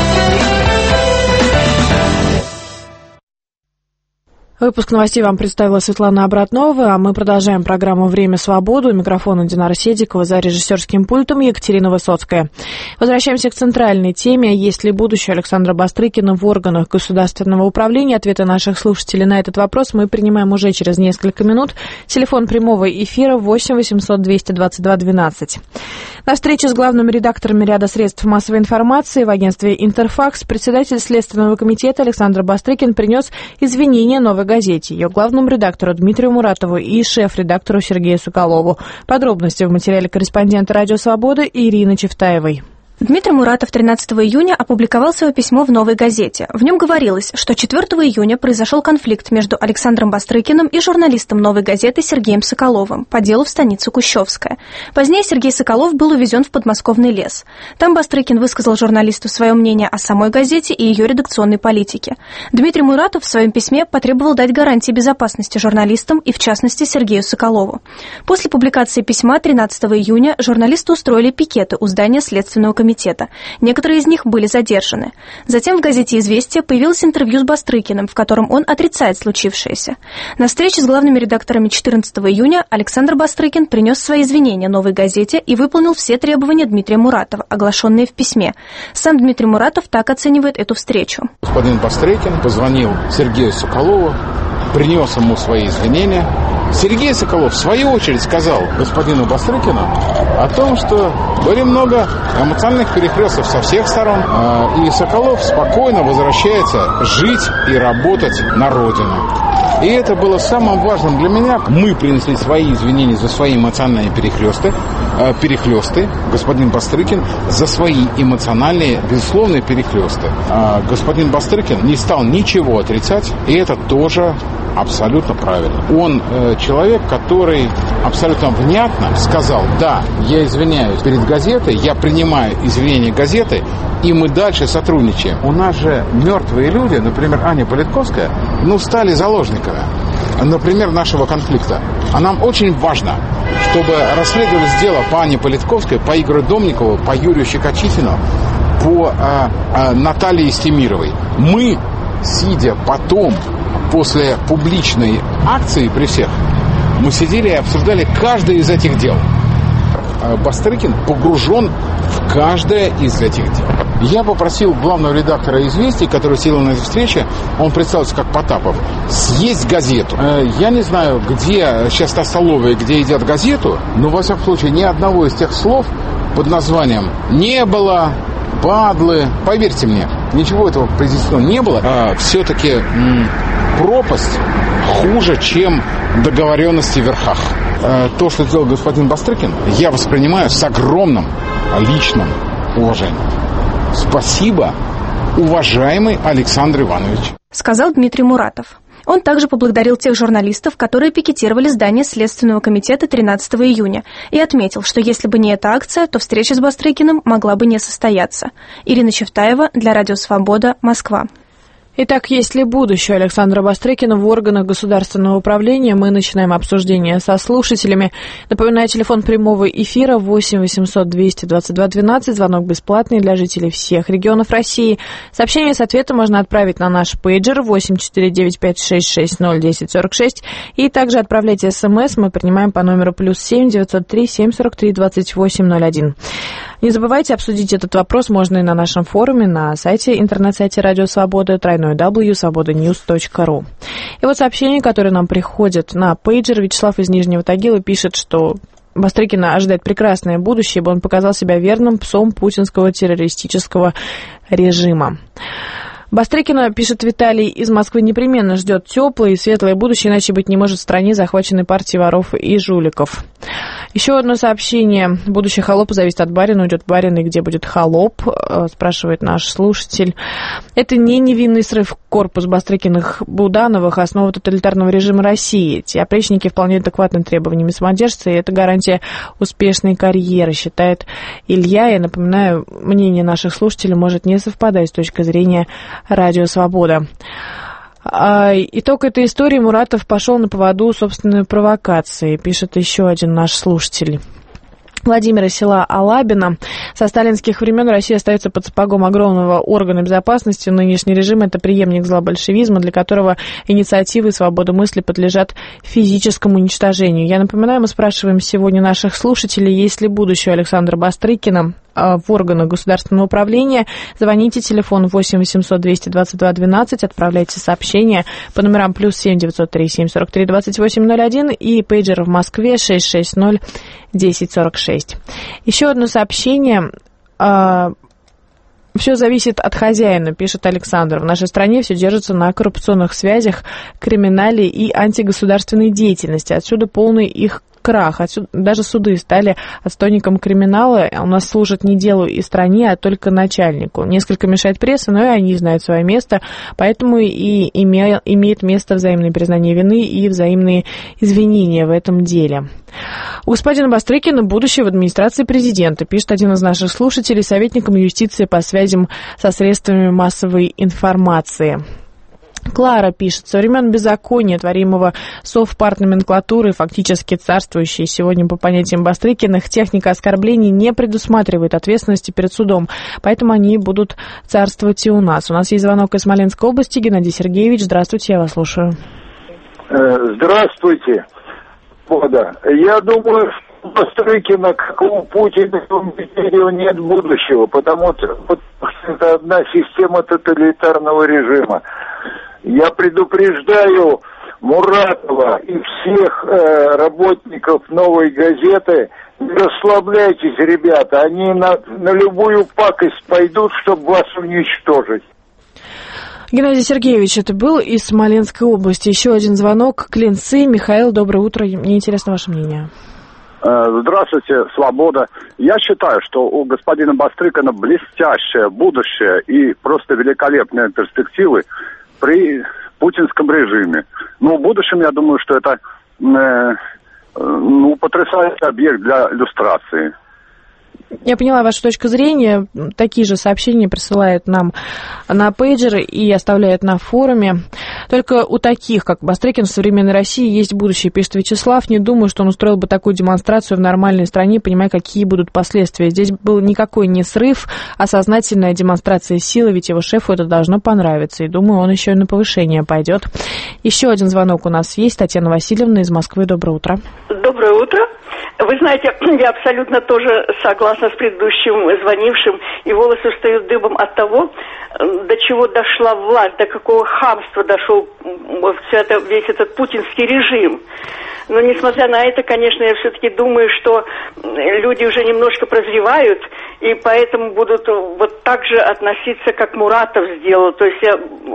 Выпуск новостей вам представила Светлана Обратнова, а мы продолжаем программу «Время свободы». У микрофона Динара Седикова, за режиссерским пультом Екатерина Высоцкая. Возвращаемся к центральной теме. Есть ли будущее Александра Бастрыкина в органах государственного управления? Ответы наших слушателей на этот вопрос мы принимаем уже через несколько минут. Телефон прямого эфира восемь восемьсот двести двадцать два двенадцать. На встрече с главными редакторами ряда средств массовой информации в агентстве «Интерфакс» председатель Следственного комитета Александр Бастрыкин принес извинения «Новой газете», ее главному редактору Дмитрию Муратову и шеф-редактору Сергею Соколову. Подробности в материале корреспондента «Радио Свобода» Ирины Чевтаевой. Дмитрий Муратов тринадцатого июня опубликовал свое письмо в «Новой газете». В нем говорилось, что четвёртого июня произошел конфликт между Александром Бастрыкиным и журналистом «Новой газеты» Сергеем Соколовым по делу в станице Кущевская. Позднее Сергей Соколов был увезен в подмосковный лес. Там Бастрыкин высказал журналисту свое мнение о самой газете и ее редакционной политике. Дмитрий Муратов в своем письме потребовал дать гарантии безопасности журналистам и, в частности, Сергею Соколову. После публикации письма тринадцатого июня журналисты устроили пикеты у здания Следственного комитета. комитета. Некоторые из них были задержаны. Затем в газете «Известия» появилось интервью с Бастрыкиным, в котором он отрицает случившееся. На встрече с главными редакторами четырнадцатого июня Александр Бастрыкин принес свои извинения «Новой газете» и выполнил все требования Дмитрия Муратова, оглашенные в письме. Сам Дмитрий Муратов так оценивает эту встречу. Господин Бастрыкин позвонил Сергею Соколову, принес ему свои извинения. Сергей Соколов, в свою очередь, сказал господину Бастрыкину о том, что были много эмоциональных перекрестков со всех сторон, и Соколов спокойно возвращается жить и работать на родину. И это было самым важным для меня. Мы принесли свои извинения за свои эмоциональные перекресты, э, перехлесты. Господин Бастрыкин за свои эмоциональные, безусловные перехлесты. Э, господин Бастрыкин не стал ничего отрицать, и это тоже абсолютно правильно. Он э, человек, который абсолютно внятно сказал: да, я извиняюсь перед газетой, я принимаю извинения газеты, и мы дальше сотрудничаем. У нас же мертвые люди, например, Аня Политковская, ну, стали заложниками, например, нашего конфликта. А нам очень важно, чтобы расследовались дело по Ане Политковской, по Игорю Домникову, по Юрию Щекочитину, по а, а, Наталье Истемировой. Мы, сидя потом, после публичной акции при всех, мы сидели и обсуждали каждое из этих дел. Бастрыкин погружен в каждое из этих дел. Я попросил главного редактора «Известий», который сидел на этой встрече, он представился как Потапов, съесть газету. Я не знаю, где сейчас та столовая, где едят газету, но, во всяком случае, ни одного из тех слов под названием «не было», «падлы», поверьте мне, ничего этого произнесено не было. А все-таки м- пропасть хуже, чем договоренности в верхах. А то, что сделал господин Бастрыкин, я воспринимаю с огромным личным уважением. Спасибо, уважаемый Александр Иванович, сказал Дмитрий Муратов. Он также поблагодарил тех журналистов, которые пикетировали здание Следственного комитета тринадцатого июня, и отметил, что если бы не эта акция, то встреча с Бастрыкиным могла бы не состояться. Ирина Чевтаева для Радио Свобода, Москва. Итак, есть ли будущее Александра Бастрыкина в органах государственного управления? Мы начинаем обсуждение со слушателями. Напоминаю, телефон прямого эфира восемь восемьсот двести двадцать два двенадцать. Звонок бесплатный для жителей всех регионов России. Сообщение с ответом можно отправить на наш пейджер восемь четыре девять пять шесть шесть ноль десять сорок шесть. И также отправляйте смс. Мы принимаем по номеру плюс семь девятьсот три семь сорок три двадцать восемь ноль один. Не забывайте обсудить этот вопрос можно и на нашем форуме, на сайте, интернет-сайте Радио Свобода, тройной дабл ю свобода ньюс точка ру. И вот сообщение, которое нам приходит на пейджер. Вячеслав из Нижнего Тагила пишет, что Бастрыкина ожидает прекрасное будущее, ибо он показал себя верным псом путинского террористического режима. Бастрыкина, пишет Виталий, из Москвы непременно ждет теплое и светлое будущее, иначе быть не может в стране, захваченной партией воров и жуликов. Еще одно сообщение. Будущее холопа зависит от барина, уйдет барин, и где будет холоп, спрашивает наш слушатель. Это не невинный срыв корпус Бастрыкиных Будановых, основа тоталитарного режима России. Те опричники вполне адекватны требованиями самодержца, и это гарантия успешной карьеры, считает Илья. Я напоминаю, мнение наших слушателей может не совпадать с точки зрения Радио Свобода. Итог этой истории: Муратов пошел на поводу собственной провокации, пишет еще один наш слушатель. Владимир из села Алабино. Со сталинских времен Россия остается под сапогом огромного органа безопасности. Нынешний режим – это преемник зла большевизма, для которого инициативы и свобода мысли подлежат физическому уничтожению. Я напоминаю, мы спрашиваем сегодня наших слушателей, есть ли будущее Александра Бастрыкина в органах государственного управления. Звоните, телефон восемь восемьсот двести двадцать два двенадцать, отправляйте сообщения по номерам плюс семь девятьсот три семь сорок три двадцать восемь ноль один и пейджер в Москве шесть шесть ноль десять сорок шесть. Еще одно сообщение. Все зависит от хозяина, пишет Александр. В нашей стране все держится на коррупционных связях, криминале и антигосударственной деятельности. Отсюда полный их крах. Отсюда даже суды стали отстойником криминала. У нас служат не делу и стране, а только начальнику. Несколько мешает пресса, но и они знают свое место, поэтому и име, имеет место взаимное признание вины и взаимные извинения в этом деле. У господина Бастрыкина будущее в администрации президента, пишет один из наших слушателей, советником юстиции по связям со средствами массовой информации. Клара пишет: со времен беззакония, творимого совпартноменклатуры, фактически царствующей сегодня по понятиям Бастрыкиных, техника оскорблений не предусматривает ответственности перед судом, поэтому они будут царствовать и у нас. У нас есть звонок из Смоленской области. Геннадий Сергеевич, здравствуйте, я вас слушаю. Здравствуйте. Я думаю, что у Бастрыкина, как у Путина, нет будущего, потому что это одна система тоталитарного режима. Я предупреждаю Муратова и всех э, работников «Новой газеты», не расслабляйтесь, ребята, они на, на любую пакость пойдут, чтобы вас уничтожить. Геннадий Сергеевич, это был из Смоленской области. Еще один звонок. Клинцы. Михаил, доброе утро. Мне интересно ваше мнение. Здравствуйте, Свобода. Я считаю, что у господина Бастрыкина блестящее будущее и просто великолепные перспективы при путинском режиме. Ну, в будущем, я думаю, что это э, ну, потрясающий объект для иллюстрации. Я поняла вашу точку зрения. Такие же сообщения присылают нам на пейджеры и оставляют на форуме. Только у таких, как Бастрыкин, в современной России есть будущее, пишет Вячеслав. Не думаю, что он устроил бы такую демонстрацию в нормальной стране, понимая, какие будут последствия. Здесь был никакой не срыв, а сознательная демонстрация силы, ведь его шефу это должно понравиться. И думаю, он еще и на повышение пойдет. Еще один звонок у нас есть. Татьяна Васильевна из Москвы. Доброе утро. Доброе утро. Вы знаете, я абсолютно тоже согласна с предыдущим звонившим, и волосы встают дыбом от того, до чего дошла власть, до какого хамства дошел все это, весь этот путинский режим. Но несмотря на это, конечно, я все-таки думаю, что люди уже немножко прозревают, и поэтому будут вот так же относиться, как Муратов сделал. То есть я,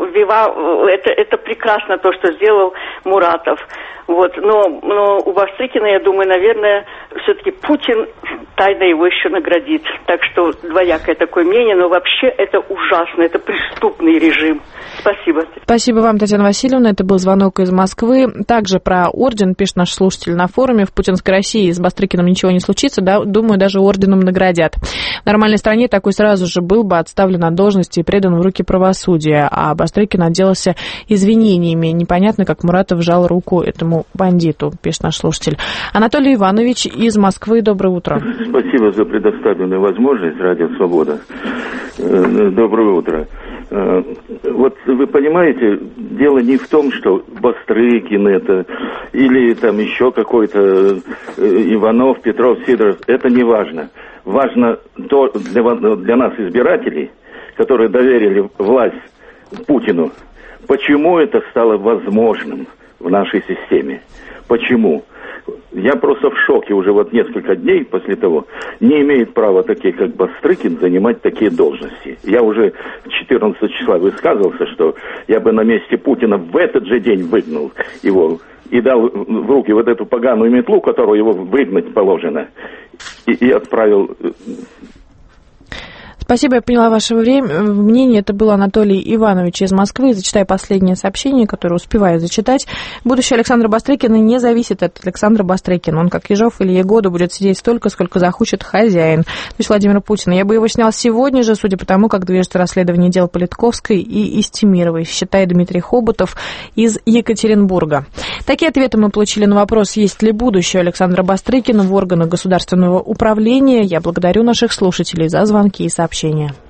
это, это прекрасно то, что сделал Муратов. Вот. Но, но у Бастрыкина, я думаю, наверное, все-таки Путин тайно его еще наградит. Так что двоякое такое мнение, но вообще это ужасно, это преступный режим. Спасибо. Спасибо вам, Татьяна Васильевна. Это был звонок из Москвы. Также про орден пишет наш слушатель на форуме. В путинской России с Бастрыкиным ничего не случится. Да, думаю, даже орденом наградят. В нормальной стране такой сразу же был бы отставлен от должности и предан в руки правосудия. А Бастрыкин отделался извинениями. Непонятно, как Муратов жал руку этому бандиту, пишет наш слушатель. Анатолий Иванович из Москвы. Доброе утро. Спасибо за предоставленную возможность, Радио Свобода. Доброе утро. Вот вы понимаете, дело не в том, что Бастрыкин это, или там еще какой-то Иванов, Петров, Сидоров, это не важно. Важно то для, для нас, избирателей, которые доверили власть Путину, почему это стало возможным в нашей системе. Почему? Я просто в шоке уже вот несколько дней после того. Не имеют права такие, как Бастрыкин, занимать такие должности. Я уже четырнадцатого числа высказывался, что я бы на месте Путина в этот же день выгнал его и дал в руки вот эту поганую метлу, которую его выгнать положено, и, и отправил... Спасибо, я поняла ваше время, мнение. Это был Анатолий Иванович из Москвы. Зачитаю последнее сообщение, которое успеваю зачитать. Будущее Александра Бастрыкина не зависит от Александра Бастрыкина. Он, как Ежов или Егода, будет сидеть столько, сколько захочет хозяин. То есть Владимир Путин. Я бы его снял сегодня же, судя по тому, как движется расследование дел Политковской и Истемировой, считает Дмитрий Хоботов из Екатеринбурга. Такие ответы мы получили на вопрос, есть ли будущее Александра Бастрыкина в органах государственного управления. Я благодарю наших слушателей за звонки и сообщения.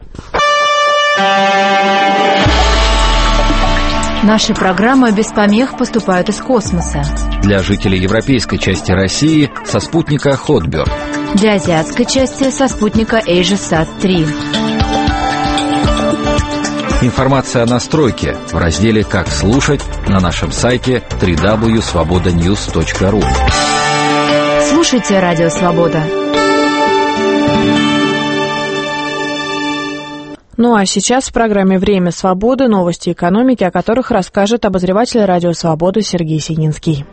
Наши программы без помех поступают из космоса. Для жителей европейской части России со спутника Хотберг. Для азиатской части со спутника Эйжесат три. Информация о настройке в разделе «Как слушать» на нашем сайте дабл ю дабл ю дабл ю точка свобода ньюс точка ру. Слушайте Радио Свобода. Ну а сейчас в программе «Время свободы» новости экономики, о которых расскажет обозреватель Радио Свободы Сергей Сининский.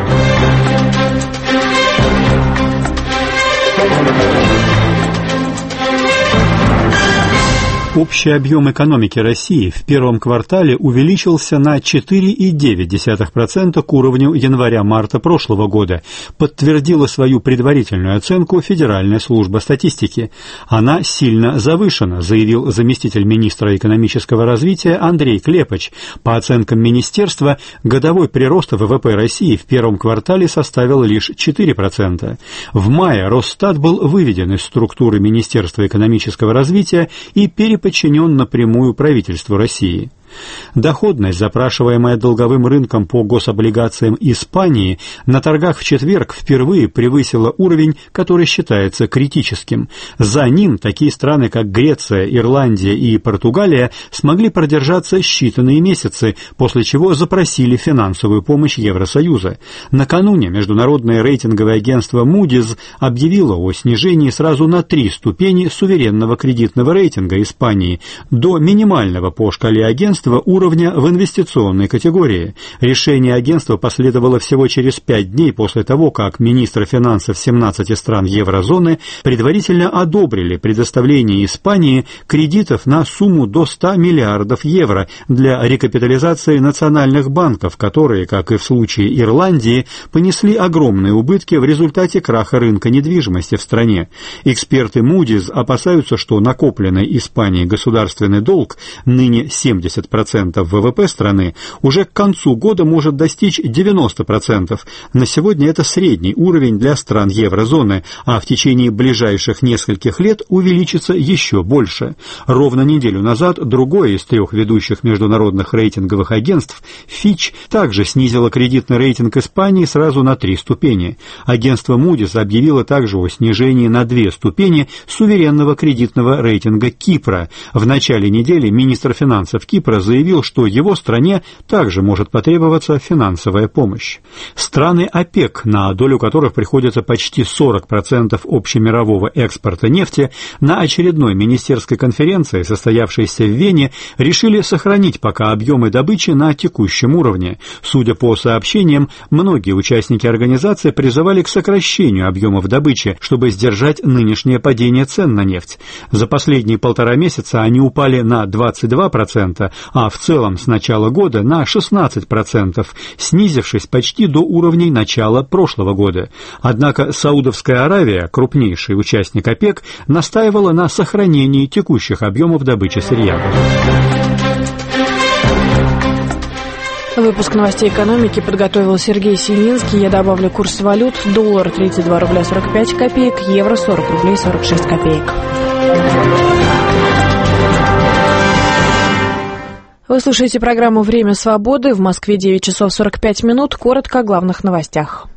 Общий объем экономики России в первом квартале увеличился на четыре целых девять десятых процента к уровню января-марта прошлого года, подтвердила свою предварительную оценку Федеральная служба статистики. Она сильно завышена, заявил заместитель министра экономического развития Андрей Клепач. По оценкам министерства, годовой прирост ВВП России в первом квартале составил лишь четыре процента. В мае Росстат был выведен из структуры Министерства экономического развития и переподчинен подчинен напрямую правительству России. Доходность, запрашиваемая долговым рынком по гособлигациям Испании, на торгах в четверг впервые превысила уровень, который считается критическим. За ним такие страны, как Греция, Ирландия и Португалия, смогли продержаться считанные месяцы, после чего запросили финансовую помощь Евросоюза. Накануне международное рейтинговое агентство Moody's объявило о снижении сразу на три ступени суверенного кредитного рейтинга Испании до минимального по шкале агентства уровня в инвестиционной категории. Решение агентства последовало всего через пять дней после того, как министры финансов семнадцати стран еврозоны предварительно одобрили предоставление Испании кредитов на сумму до ста миллиардов евро для рекапитализации национальных банков, которые, как и в случае Ирландии, понесли огромные убытки в результате краха рынка недвижимости в стране. Эксперты Moody's опасаются, что накопленный Испанией государственный долг, ныне семьдесят процентов ВВП страны, уже к концу года может достичь девяноста процентов. На сегодня это средний уровень для стран еврозоны, а в течение ближайших нескольких лет увеличится еще больше. Ровно неделю назад другое из трех ведущих международных рейтинговых агентств, Fitch, также снизило кредитный рейтинг Испании сразу на три ступени. Агентство Moody's объявило также о снижении на две ступени суверенного кредитного рейтинга Кипра. В начале недели министр финансов Кипра заявил, что его стране также может потребоваться финансовая помощь. Страны ОПЕК, на долю которых приходится почти сорок процентов общемирового экспорта нефти, на очередной министерской конференции, состоявшейся в Вене, решили сохранить пока объемы добычи на текущем уровне. Судя по сообщениям, многие участники организации призывали к сокращению объемов добычи, чтобы сдержать нынешнее падение цен на нефть. За последние полтора месяца они упали на двадцать два процента, а в целом с начала года на шестнадцать процентов, снизившись почти до уровней начала прошлого года. Однако Саудовская Аравия, крупнейший участник ОПЕК, настаивала на сохранении текущих объемов добычи сырья. Выпуск новостей экономики подготовил Сергей Сининский. Я добавлю курс валют. Доллар тридцать два рубля сорок пять копеек, евро сорок рублей сорок шесть копеек. Вы слушаете программу «Время свободы». В Москве девять часов сорок пять минут. Коротко о главных новостях.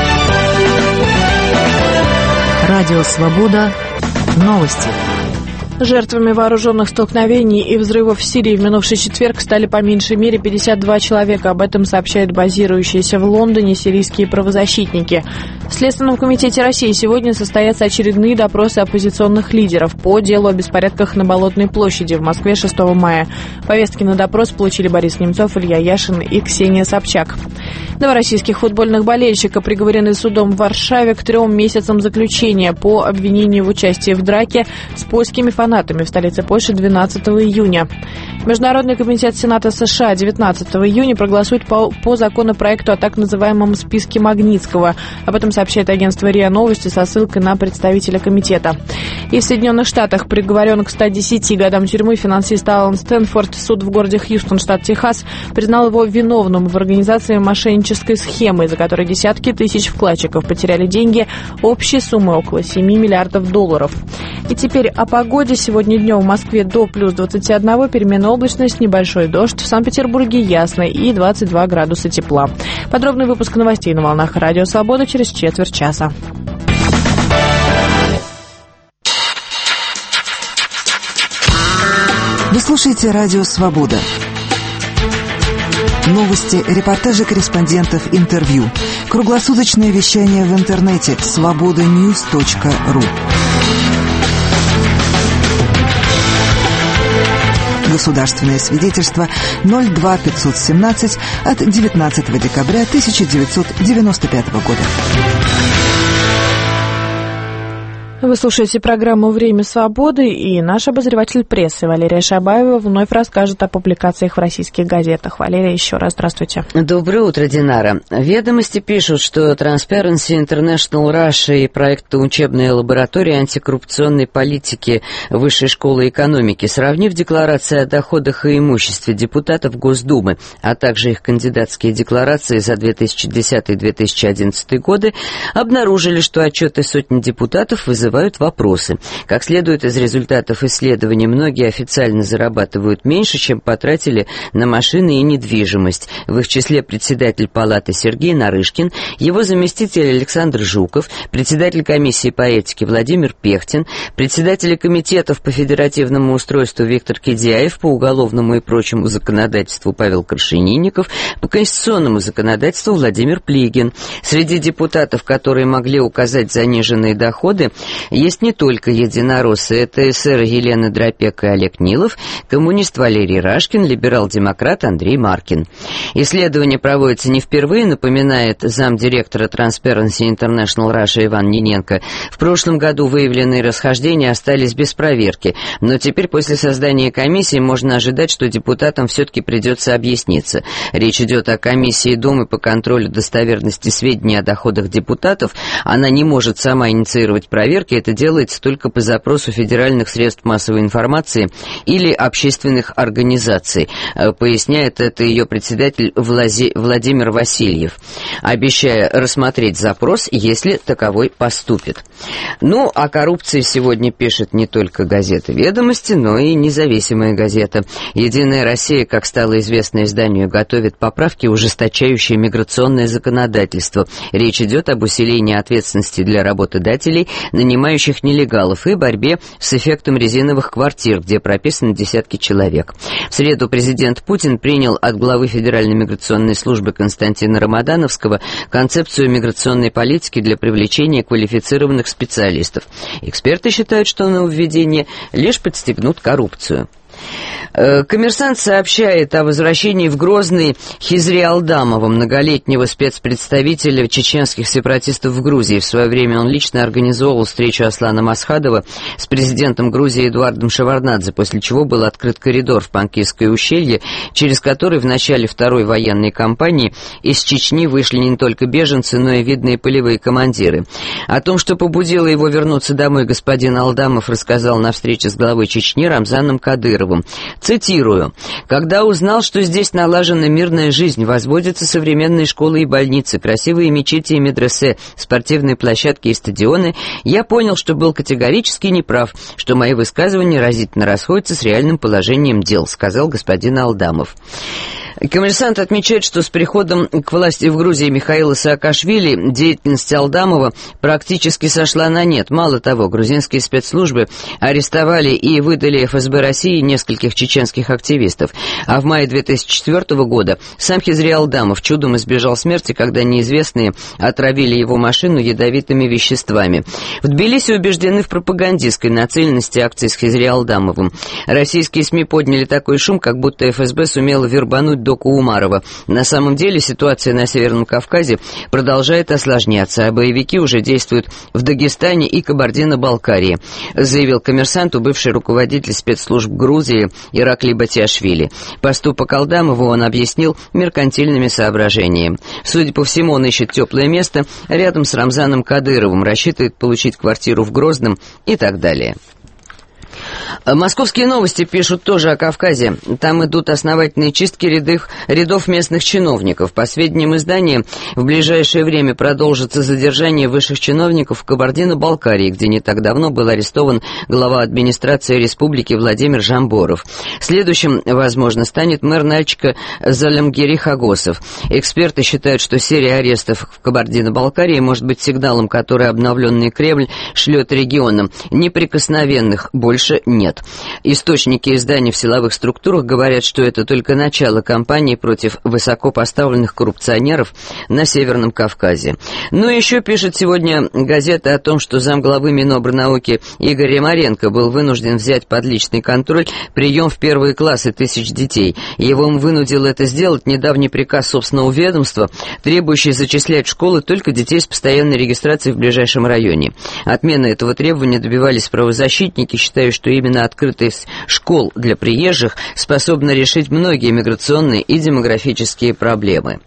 Радио «Свобода». Новости. Жертвами вооруженных столкновений и взрывов в Сирии в минувший четверг стали по меньшей мере пятьдесят два человека. Об этом сообщают базирующиеся в Лондоне сирийские правозащитники. В Следственном комитете России сегодня состоятся очередные допросы оппозиционных лидеров по делу о беспорядках на Болотной площади в Москве шестого мая. Повестки на допрос получили Борис Немцов, Илья Яшин и Ксения Собчак. Два российских футбольных болельщика приговорены судом в Варшаве к трем месяцам заключения по обвинению в участии в драке с польскими фанатами в столице Польши двенадцатого июня. Международный комитет Сената США девятнадцатого июня проголосует по, по законопроекту о так называемом списке Магнитского. Об этом сообщает агентство РИА Новости со ссылкой на представителя комитета. И в Соединенных Штатах приговорен к ста десяти годам тюрьмы финансист Алан Стэнфорд. Суд в городе Хьюстон, штат Техас, признал его виновным в организации мошеннической схемы, из-за которой десятки тысяч вкладчиков потеряли деньги общей суммой около семи миллиардов долларов. И теперь о погоде. Сегодня днем в Москве до плюс двадцати одного, переменная облачность, небольшой дождь. В Санкт-Петербурге ясно и двадцать два градуса тепла. Подробный выпуск новостей на волнах Радио Свобода через четверть часа. Вы слушаете Радио Свобода. Новости, репортажи корреспондентов, интервью. Круглосуточное вещание в интернете свобода ньюс точка ру. Государственное свидетельство ноль два пятьсот семнадцать от девятнадцатого декабря тысяча девятьсот девяносто пятого года. Вы слушаете программу «Время свободы», и наш обозреватель прессы Валерия Шабаева вновь расскажет о публикациях в российских газетах. Валерия, еще раз здравствуйте. Доброе утро, Динара. Ведомости пишут, что Transparency International Russia и проект учебной лаборатории антикоррупционной политики Высшей школы экономики, сравнив декларации о доходах и имуществе депутатов Госдумы, а также их кандидатские декларации за две тысячи десятый — две тысячи одиннадцатый годы, обнаружили, что отчеты сотни депутатов вызывают вызывают вопросы. Как следует из результатов исследования, многие официально зарабатывают меньше, чем потратили на машины и недвижимость. В их числе председатель палаты Сергей Нарышкин, его заместитель Александр Жуков, председатель комиссии по этике Владимир Пехтин, председатели комитетов по федеративному устройству Виктор Кидяев, по уголовному и прочему законодательству Павел Крашенинников, по конституционному законодательству Владимир Плигин. Среди депутатов, которые могли указать заниженные доходы, есть не только единороссы. Это эсеры Елена Дропек и Олег Нилов, коммунист Валерий Рашкин, либерал-демократ Андрей Маркин. Исследование проводится не впервые, напоминает замдиректора Transparency International Russia Иван Ниненко. В прошлом году выявленные расхождения остались без проверки, но теперь после создания комиссии можно ожидать, что депутатам все-таки придется объясниться. Речь идет о комиссии Думы по контролю достоверности сведений о доходах депутатов. Она не может сама инициировать проверки, это делается только по запросу федеральных средств массовой информации или общественных организаций, поясняет это ее председатель Влази... Владимир Васильев, обещая рассмотреть запрос, если таковой поступит. Ну, о коррупции сегодня пишет не только газета «Ведомости», но и независимая газета. «Единая Россия», как стало известно изданию, готовит поправки, ужесточающие миграционное законодательство. Речь идет об усилении ответственности для работодателей, нанимающих нелегалов, и борьбе с эффектом резиновых квартир, где прописаны десятки человек. В среду президент Путин принял от главы Федеральной миграционной службы Константина Рамадановского концепцию миграционной политики для привлечения квалифицированных специалистов. Эксперты считают, что нововведения лишь подстегнут коррупцию. «Коммерсант» сообщает о возвращении в Грозный Хизри Алдамова, многолетнего спецпредставителя чеченских сепаратистов в Грузии. В свое время он лично организовывал встречу Аслана Масхадова с президентом Грузии Эдуардом Шеварднадзе, после чего был открыт коридор в Панкисское ущелье, через который в начале второй военной кампании из Чечни вышли не только беженцы, но и видные полевые командиры. О том, что побудило его вернуться домой, господин Алдамов рассказал на встрече с главой Чечни Рамзаном Кадыровым. Цитирую: «Когда узнал, что здесь налажена мирная жизнь, возводятся современные школы и больницы, красивые мечети и медресе, спортивные площадки и стадионы, я понял, что был категорически неправ, что мои высказывания разительно расходятся с реальным положением дел», сказал господин Алдамов. Коммерсант отмечает, что с приходом к власти в Грузии Михаила Саакашвили деятельность Алдамова практически сошла на нет. Мало того, грузинские спецслужбы арестовали и выдали эф эс бэ России нескольких чеченских активистов. А в мае две тысячи четвёртого года сам Хизри Алдамов чудом избежал смерти, когда неизвестные отравили его машину ядовитыми веществами. В Тбилиси убеждены в пропагандистской нацеленности акций с Хизри Алдамовым. Российские СМИ подняли такой шум, как будто эф эс бэ сумела вербануть Доку Умарова. На самом деле ситуация на Северном Кавказе продолжает осложняться, а боевики уже действуют в Дагестане и Кабардино-Балкарии, заявил «Коммерсанту» бывший руководитель спецслужб Грузии Иракли Батиашвили. Поступок Алдамова он объяснил меркантильными соображениями. Судя по всему, он ищет теплое место рядом с Рамзаном Кадыровым, рассчитывает получить квартиру в Грозном и так далее. Московские новости пишут тоже о Кавказе. Там идут основательные чистки рядов, рядов местных чиновников. По сведениям издания, в ближайшее время продолжится задержание высших чиновников в Кабардино-Балкарии, где не так давно был арестован глава администрации республики Владимир Жамборов. Следующим, возможно, станет мэр Нальчика Залимгири Хагосов. Эксперты считают, что серия арестов в Кабардино-Балкарии может быть сигналом, который обновленный Кремль шлет регионам. Неприкосновенных больше нет. Источники изданий в силовых структурах говорят, что это только начало кампании против высокопоставленных коррупционеров на Северном Кавказе. Но еще пишет сегодня газета о том, что замглавы Минобрнауки Игорь Ремаренко был вынужден взять под личный контроль прием в первые классы тысяч детей. Его вынудил это сделать недавний приказ собственного ведомства, требующий зачислять в школы только детей с постоянной регистрацией в ближайшем районе. Отмены этого требования добивались правозащитники, считая, что именно открытость школ для приезжих способна решить многие миграционные и демографические проблемы.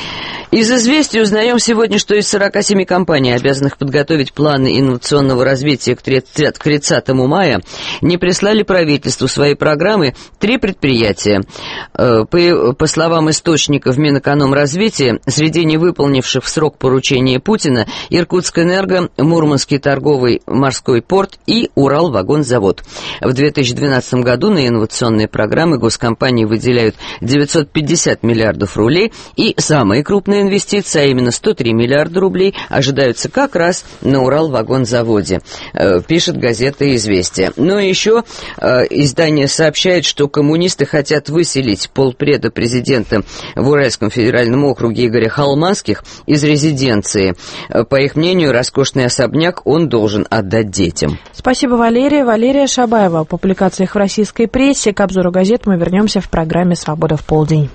Из «Известий» узнаем сегодня, что из сорока семи компаний, обязанных подготовить планы инновационного развития к тридцатому мая, не прислали правительству свои программы три предприятия. По, по словам источников Минэкономразвития, среди невыполнивших в срок поручения Путина Иркутскэнерго, Мурманский торговый морской порт и Уралвагонзавод. В две тысячи двенадцатом году на инновационные программы госкомпании выделяют девятьсот пятьдесят миллиардов рублей, и самые крупные инвестиции, а именно сто три миллиарда рублей, ожидаются как раз на Уралвагонзаводе, э, пишет газета «Известия». Но еще э, издание сообщает, что коммунисты хотят выселить полпреда президента в Уральском федеральном округе Игоря Холманских из резиденции. Э, по их мнению, роскошный особняк он должен отдать детям. Спасибо, Валерия. Валерия Шабаева. О публикациях в российской прессе. К обзору газет мы вернемся в программе «Свобода в полдень».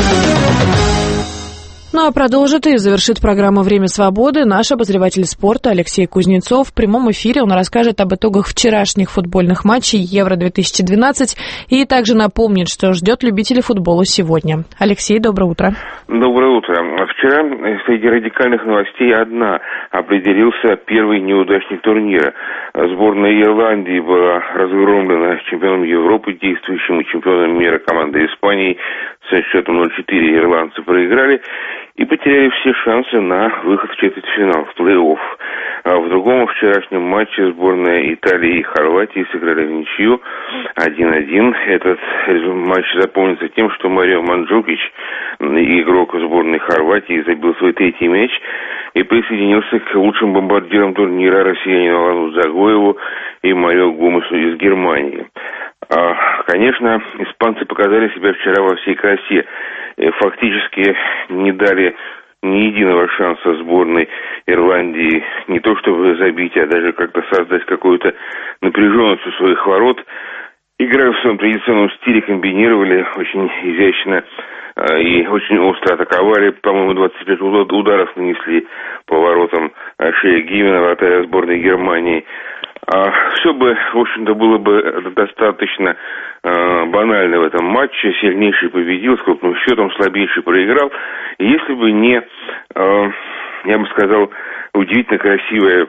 Ну а продолжит и завершит программу «Время свободы» наш обозреватель спорта Алексей Кузнецов. В прямом эфире он расскажет об итогах вчерашних футбольных матчей Евро две тысячи двенадцать и также напомнит, что ждет любителей футбола сегодня. Алексей, доброе утро. Доброе утро. Вчера среди радикальных новостей одна. Определился первый неудачник турнира. Сборная Ирландии была разгромлена чемпионом Европы, действующим чемпионом мира командой Испании. Со счетом ноль четыре ирландцы проиграли и потеряли все шансы на выход в четвертьфинал, в плей-офф. А в другом вчерашнем матче сборная Италии и Хорватии сыграли в ничью один-один. Этот матч запомнится тем, что Марио Манджукич, игрок сборной Хорватии, забил свой третий мяч и присоединился к лучшим бомбардирам турнира россиянину Алану Загоеву и Марио Гомесу из Германии. А, конечно, испанцы показали себя вчера во всей красе. Фактически не дали ни единого шанса сборной Ирландии не то чтобы забить, а даже как-то создать какую-то напряженность у своих ворот. Играя в своем традиционном стиле, комбинировали очень изящно и очень остро атаковали. По-моему, двадцать пять ударов нанесли по воротам Шея Гивена, вратаря сборной Германии. А все бы, в общем-то, было бы достаточно э, банально в этом матче. Сильнейший победил, с крупным счетом, слабейший проиграл. Если бы не, э, я бы сказал, удивительно красивое,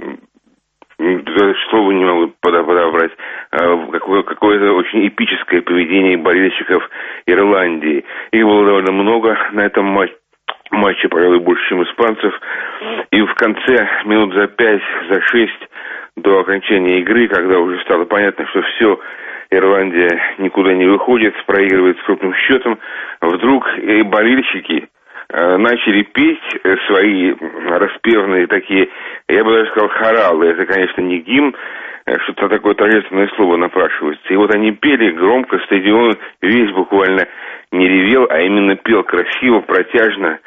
слово не могу подобрать, э, какое- какое-то очень эпическое поведение болельщиков Ирландии. Их было довольно много на этом матче. Матче, пожалуй, больше, чем испанцев. И в конце, минут за пять, за шесть до окончания игры, когда уже стало понятно, что все Ирландия никуда не выходит, проигрывает с крупным счетом. Вдруг и болельщики начали петь свои распевные такие, я бы даже сказал, хоралы. Это, конечно, не гимн, что-то такое торжественное слово напрашивается. И вот они пели громко, стадион весь буквально не ревел, а именно пел красиво, протяжно.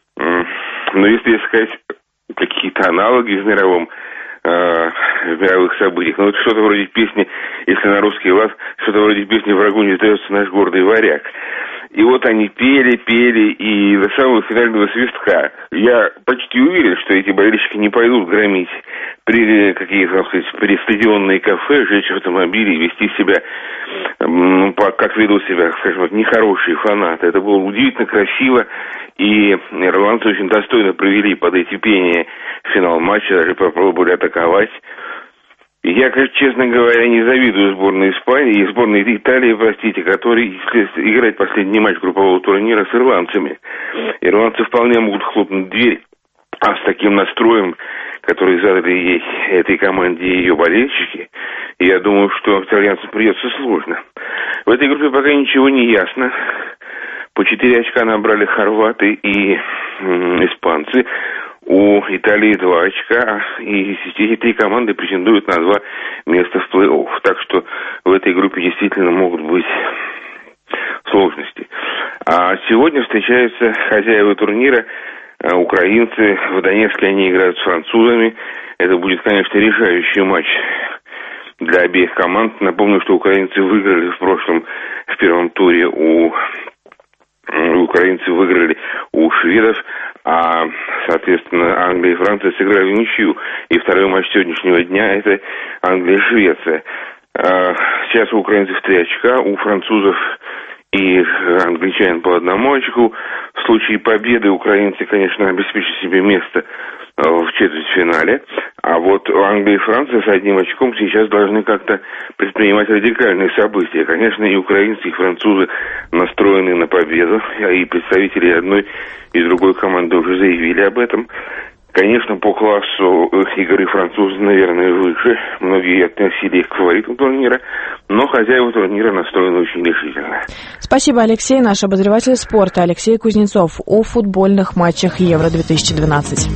Но если сказать какие-то аналоги в мировом, э, в мировых событиях, ну вот что-то вроде песни, если на русский лад, что-то вроде песни «Врагу не сдается наш гордый варяг». И вот они пели, пели, и до самого финального свистка. Я почти уверен, что эти болельщики не пойдут громить при какие-то, так сказать, при стадионные кафе, жечь автомобили, вести себя, ну, как ведут себя, скажем так, нехорошие фанаты. Это было удивительно красиво, и ирландцы очень достойно провели под эти пения финал матча, даже попробовали атаковать. Я, честно говоря, не завидую сборной Испании и сборной Италии, простите, которые играют последний матч группового турнира с ирландцами. Ирландцы вполне могут хлопнуть дверь, а с таким настроем, который задали ей, этой команде и ее болельщики, я думаю, что итальянцам придется сложно. В этой группе пока ничего не ясно. По четыре очка набрали хорваты и м, испанцы. У Италии два очка, и эти три команды претендуют на два места в плей-офф. Так что в этой группе действительно могут быть сложности. А сегодня встречаются хозяева турнира, украинцы. В Донецке они играют с французами. Это будет, конечно, решающий матч для обеих команд. Напомню, что украинцы выиграли в прошлом, в первом туре у... Украинцы выиграли у шведов, а, соответственно, Англия и Франция сыграли в ничью. И второй матч сегодняшнего дня – это Англия и Швеция. Сейчас у украинцев три очка, у французов и англичан по одному очку. В случае победы украинцы, конечно, обеспечат себе место в четвертьфинале. А вот Англия и Франция с одним очком сейчас должны как-то предпринимать радикальные события. Конечно, и украинцы, и французы настроены на победу. И представители одной и другой команды уже заявили об этом. Конечно, по классу игры французы, наверное, выше. Многие относили их к фаворитам турнира. Но хозяева турнира настроены очень решительно. Спасибо, Алексей. Наш обозреватель спорта Алексей Кузнецов о футбольных матчах Евро две тысячи двенадцать.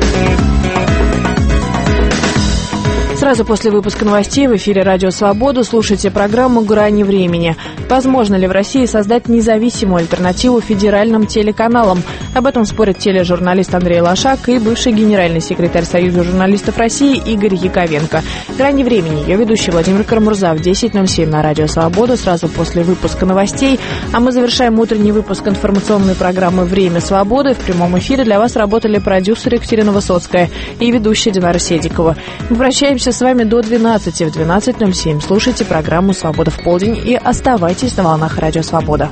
Сразу после выпуска новостей в эфире «Радио Свобода» слушайте программу «Грани времени». Возможно ли в России создать независимую альтернативу федеральным телеканалам? Об этом спорят тележурналист Андрей Лошак и бывший генеральный секретарь Союза журналистов России Игорь Яковенко. «Грани времени» ее ведущий Владимир Карамурза в десять ноль семь на «Радио Свобода» сразу после выпуска новостей. А мы завершаем утренний выпуск информационной программы «Время свободы». В прямом эфире для вас работали продюсер Екатерина Высоцкая и ведущая Динара Седикова. Мы прощаемся с вами до двенадцати. В двенадцать ноль семь слушайте программу «Свобода в полдень» и оставайтесь на волнах «Радио Свобода».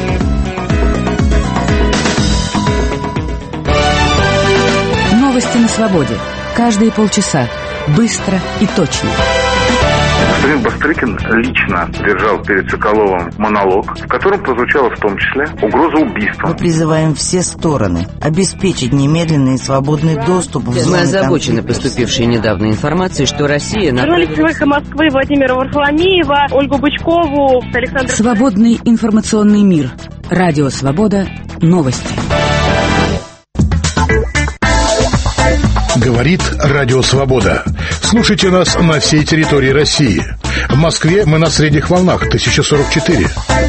Новости на свободе. Каждые полчаса. Быстро и точно. Господин Бастрыкин лично держал перед Соколовым монолог, в котором прозвучала в том числе угроза убийства. Мы призываем все стороны обеспечить немедленный и свободный доступ в зону. Мы озабочены поступившей недавно информацией, что Россия... Журналисты «Эхо Москвы» Владимира Варфоломеева, Ольгу Бычкову, Александра... Свободный информационный мир. Радио «Свобода». Новости. Говорит Радио Свобода. Слушайте нас на всей территории России. В Москве мы на средних волнах тысяча сорок четыре.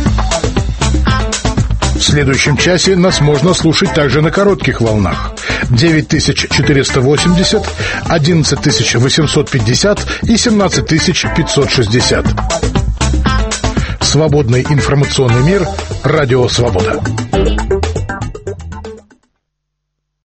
В следующем часе нас можно слушать также на коротких волнах. девять тысяч четыреста восемьдесят, одиннадцать тысяч восемьсот пятьдесят и семнадцать тысяч пятьсот шестьдесят. Свободный информационный мир. Радио Свобода.